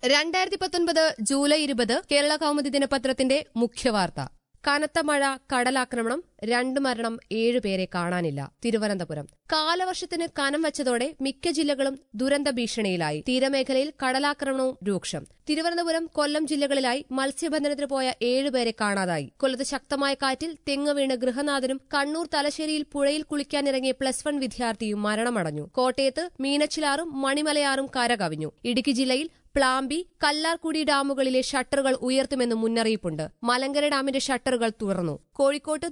2019 July 20 Kerala Kaumudi ദിനപത്രത്തിന്റെ മുഖ്യവാർത്ത. കനത്ത മഴ, കടലാക്രമണം, 2 മരണം, 7 പേരെ കാണാനില്ല. തിരുവനന്തപുരം. കാലവർഷത്തിന് കനം വച്ചതോടെ മിക്ക ജില്ലകളും ദുരന്ത ഭീഷണിയിലായി. തീരമേഖലയിൽ കടലാക്രമണവും രൂക്ഷം. തിരുവനന്തപുരം, കൊല്ലം ജില്ലകളിലായി മത്സ്യബന്ധനത്തിന് പോയ 7 പേരെ കാണാതായി. കൊല്ലത്ത് ശക്തമായ കാറ്റിൽ തെങ്ങ് വീണ് ഗൃഹനാഥനും കണ്ണൂർ തലശ്ശേരിയിൽ പുഴയിൽ കുളിക്കാനിറങ്ങിയ +1 വിദ്യാർത്ഥിയും മരണമടഞ്ഞു. കോട്ടയത്ത് മീനച്ചിലാറും മണിമലയാറും കരകവിഞ്ഞു. ഇടുക്കി ജില്ലയിൽ പ്ലാമ്പി, കല്ലാർകുടി ഡാമുകളിലെ ഷട്ടറുകൾ ഉയർത്തുമെന്ന് മുന്നറിയിപ്പുണ്ട്. മലങ്കര ഡാമിന്റെ ഷട്ടറുകൾ തുറന്നു. കോഴിക്കോട്ട്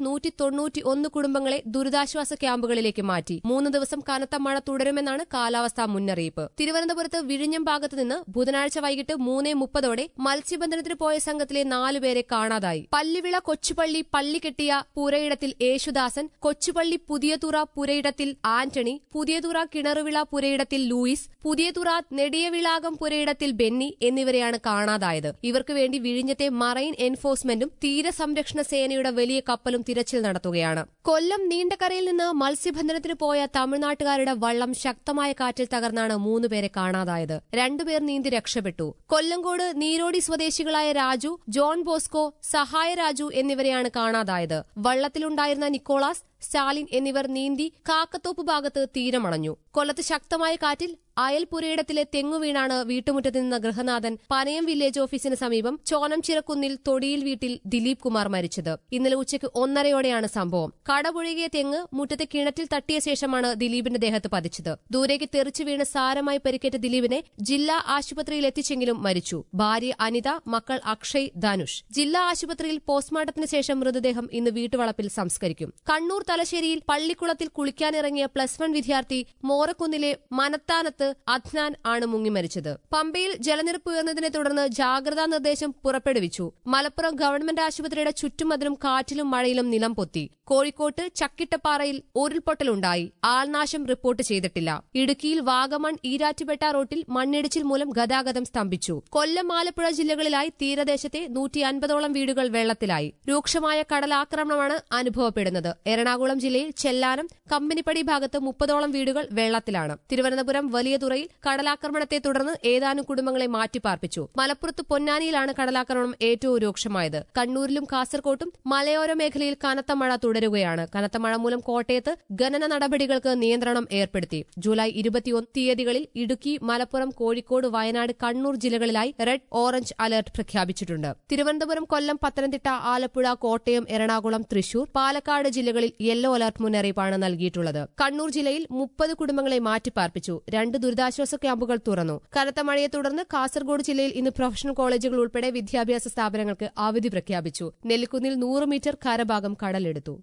191 കുടുംബങ്ങളെ ദുരിതാശ്വാസ ക്യാമ്പുകളിലേക്ക് മാറ്റി. 3 ദിവസം കനത്ത മഴ തുടരുമെന്നാണ് കാലാവസ്ഥാ മുന്നറിയിപ്പ്. തിരുവനന്തപുരത്ത് വിഴിഞ്ഞം ഭാഗത്തുനിന്ന് ബുധനാഴ്ച വൈകിട്ട് 3:30 മത്സ്യബന്ധനത്തിന് പോയ സംഘത്തിലെ 4 പേരെ കാണാതായി. പല്ലിവിള കൊച്ചുപള്ളി പള്ളികെട്ടിയ പുരയിടത്തിൽ യേശുദാസൻ, കൊച്ചുപള്ളി പുതിയതുറ പുരയിടത്തിൽ ആന്റണി, പുതിയതുറ കിണറുവിള പുരയിടത്തിൽ ലൂയിസ്, പുതിയതുറ നെടിയവിളാകം പുരയിടത്തിൽ ബെന്നി എന്നിവരെയാണ് കാണാതായത്. ഇവർക്ക് വേണ്ടി വിഴിഞ്ഞത്തെ മറൈൻ എൻഫോഴ്സ്മെന്റും തീരസംരക്ഷണ സേനയുടെ വലിയ കപ്പലും തിരച്ചിൽ നടത്തുകയാണ്. കൊല്ലം നീണ്ടകരയിൽ നിന്ന് മത്സ്യബന്ധനത്തിന് പോയ തമിഴ്നാട്ടുകാരുടെ വള്ളം ശക്തമായ കാറ്റിൽ തകർന്നാണ് 3 പേരെ കാണാതായത്. 2 പേർ നീന്തി രക്ഷപ്പെട്ടു. കൊല്ലങ്കോട് നീരോടി സ്വദേശികളായ രാജു, ജോൺ ബോസ്കോ, സഹായ രാജു എന്നിവരെയാണ് കാണാതായത്. വള്ളത്തിലുണ്ടായിരുന്ന നിക്കോളാസ്, സ്റ്റാലിൻ എന്നിവർ നീന്തി കാക്കത്തോപ്പ് ഭാഗത്ത് തീരമണഞ്ഞു. കൊല്ലത്ത് ശക്തമായ കാറ്റിൽ അയൽപുരയിടത്തിലെ തെങ്ങുവീണാണ് വീട്ടുമുറ്റത്ത് നിന്ന ഗൃഹനാഥൻ പനയം വില്ലേജ് ഓഫീസിന് സമീപം ചോനം ചിറക്കുന്നിൽ തൊടിയിൽ വീട്ടിൽ ദിലീപ് കുമാർ മരിച്ചത്. ഇന്നലെ ഉച്ചയ്ക്ക് 1:30 സംഭവം. കടപുഴകിയ തെങ്ങ് മുറ്റത്തെ കിണറ്റിൽ തട്ടിയ ശേഷമാണ് ദിലീപിന്റെ ദേഹത്ത് പതിച്ചത്. ദൂരേക്ക് തെറിച്ചു വീണ് സാരമായി പരിക്കേറ്റ ദിലീപിനെ ജില്ലാ ആശുപത്രിയിൽ എത്തിച്ചെങ്കിലും മരിച്ചു. ഭാര്യ അനിത, മക്കൾ അക്ഷയ്, ധനുഷ്. ജില്ലാ ആശുപത്രിയിൽ പോസ്റ്റ്മോർട്ടത്തിന് ശേഷം മൃതദേഹം ഇന്ന് വീട്ടുവളപ്പിൽ സംസ്കരിക്കും. കണ്ണൂർ തലശ്ശേരിയിൽ പള്ളിക്കുളത്തിൽ കുളിക്കാനിറങ്ങിയ +1 വിദ്യാർത്ഥി മോറക്കുന്നിലെ മനത്താനത്ത് അദ്നാൻ ആണ് മുങ്ങി മരിച്ചത്. പമ്പയിൽ ജലനിരപ്പ് ഉയർന്നതിനെ തുടർന്ന് ജാഗ്രതാ നിർദ്ദേശം പുറപ്പെടുവിച്ചു. മലപ്പുറം ഗവൺമെന്റ് ആശുപത്രിയുടെ ചുറ്റുമതിലും കാറ്റിലും മഴയിലും നിലം പൊത്തി. കോഴിക്കോട്ട് ചക്കിട്ടപ്പാറയിൽ ഉരുൾപൊട്ടലുണ്ടായി. ആൾനാശം റിപ്പോർട്ട് ചെയ്തിട്ടില്ല. ഇടുക്കിയിൽ വാഗമൺ ഈരാറ്റുപേട്ട റോട്ടിൽ മണ്ണിടിച്ചിൽ മൂലം ഗതാഗതം സ്തംഭിച്ചു. കൊല്ലം, ആലപ്പുഴ ജില്ലകളിലായി തീരദേശത്തെ 150ഓളം വീടുകൾ വെള്ളത്തിലായി. രൂക്ഷമായ കടലാക്രമണമാണ് അനുഭവപ്പെടുന്നത്. എറണാകുളം ജില്ലയിൽ ചെല്ലാനം, കമ്പനിപ്പടി ഭാഗത്ത് 30ഓളം വീടുകൾ വെള്ളത്തിലാണ്. തിരുവനന്തപുരം വലിയതുറയിൽ കടലാക്രമണത്തെ തുടർന്ന് ഏതാനും കുടുംബങ്ങളെ മാറ്റിപ്പാർപ്പിച്ചു. മലപ്പുറത്ത് പൊന്നാനിയിലാണ് കടലാക്രമണം ഏറ്റവും രൂക്ഷമായത്. കണ്ണൂരിലും കാസർകോട്ടും മലയോര മേഖലയിൽ കനത്ത മഴ തുടരുകയാണ്. കനത്ത മഴ മൂലം കോട്ടയത്ത് ഖനന നടപടികൾക്ക് നിയന്ത്രണം ഏർപ്പെടുത്തി. ജൂലൈ 21 തീയതികളിൽ ഇടുക്കി, മലപ്പുറം, കോഴിക്കോട്, വയനാട്, കണ്ണൂർ ജില്ലകളിലായി റെഡ്, ഓറഞ്ച് അലർട്ട് പ്രഖ്യാപിച്ചിട്ടുണ്ട്. തിരുവനന്തപുരം, കൊല്ലം, പത്തനംതിട്ട, ആലപ്പുഴ, കോട്ടയം, എറണാകുളം, തൃശൂർ, പാലക്കാട് ജില്ലകളിൽ യെല്ലോ അലർട്ട് മുന്നറിയിപ്പാണ് നൽകിയിട്ടുള്ളത്. കണ്ണൂർ ജില്ലയിൽ 30 കുടുംബങ്ങളെ മാറ്റിപ്പാർപ്പിച്ചു. 2 ദുരിതാശ്വാസ ക്യാമ്പുകൾ തുറന്നു. കനത്ത മഴയെ തുടർന്ന് കാസർഗോഡ് ജില്ലയിൽ ഇന്ന് പ്രൊഫഷണൽ കോളേജുകൾ ഉൾപ്പെടെ വിദ്യാഭ്യാസ സ്ഥാപനങ്ങൾക്ക് അവധി പ്രഖ്യാപിച്ചു. നെല്ലിക്കുന്നിൽ 100 മീറ്റർ കരഭാഗം കടലെടുത്തു.